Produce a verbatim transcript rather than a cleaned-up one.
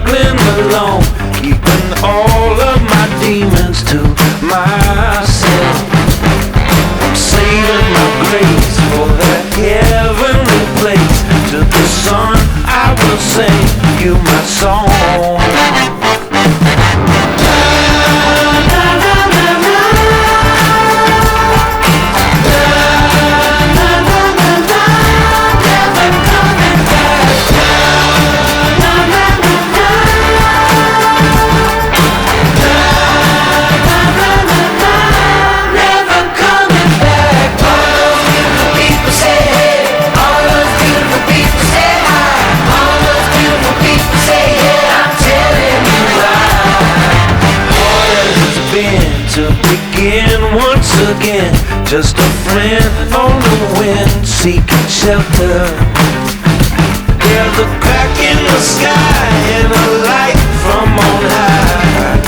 struggling alone, keeping all of my demons to myself. I'm saving my grace for that heavenly place. To the sun I will sing you my song. To begin once again, just a friend on the wind, seeking shelter. There's a crack in the sky and a light from on high.